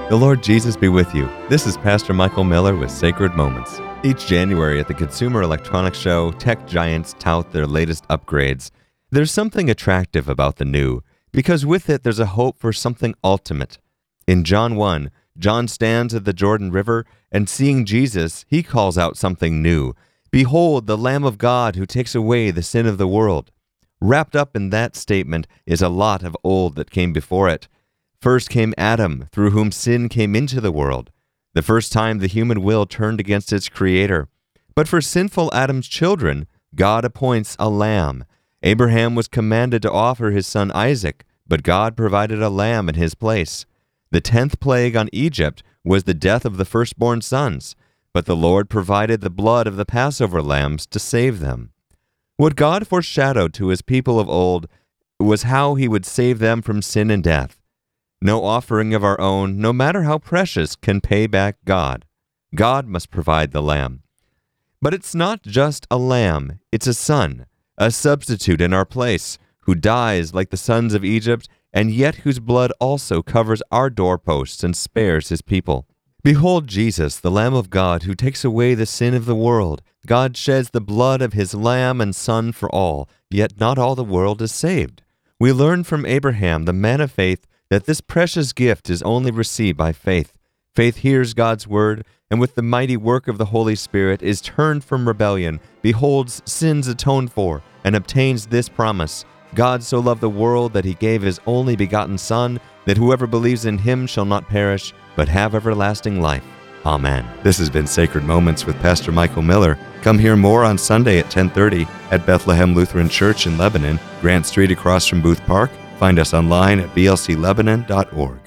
The Lord Jesus be with you. This is Pastor Michael Miller with Sacred Moments. Each January at the Consumer Electronics Show, tech giants tout their latest upgrades. There's something attractive about the new, because with it there's a hope for something ultimate. In John 1, John stands at the Jordan River, and seeing Jesus, he calls out something new. Behold, the Lamb of God who takes away the sin of the world. Wrapped up in that statement is a lot of old that came before it. First came Adam, through whom sin came into the world. The first time the human will turned against its creator. But for sinful Adam's children, God appoints a lamb. Abraham was commanded to offer his son Isaac, but God provided a lamb in his place. The 10th plague on Egypt was the death of the firstborn sons, but the Lord provided the blood of the Passover lambs to save them. What God foreshadowed to his people of old was how he would save them from sin and death. No offering of our own, no matter how precious, can pay back God. God must provide the lamb. But it's not just a lamb, it's a son, a substitute in our place, who dies like the sons of Egypt, and yet whose blood also covers our doorposts and spares his people. Behold Jesus, the Lamb of God, who takes away the sin of the world. God sheds the blood of his Lamb and Son for all, yet not all the world is saved. We learn from Abraham, the man of faith, that this precious gift is only received by faith. Faith hears God's word, and with the mighty work of the Holy Spirit is turned from rebellion, beholds sins atoned for, and obtains this promise. God so loved the world that he gave his only begotten Son, that whoever believes in him shall not perish, but have everlasting life. Amen. This has been Sacred Moments with Pastor Michael Miller. Come hear more on Sunday at 10:30 at Bethlehem Lutheran Church in Lebanon, Grant Street across from Booth Park. Find us online at blclebanon.org.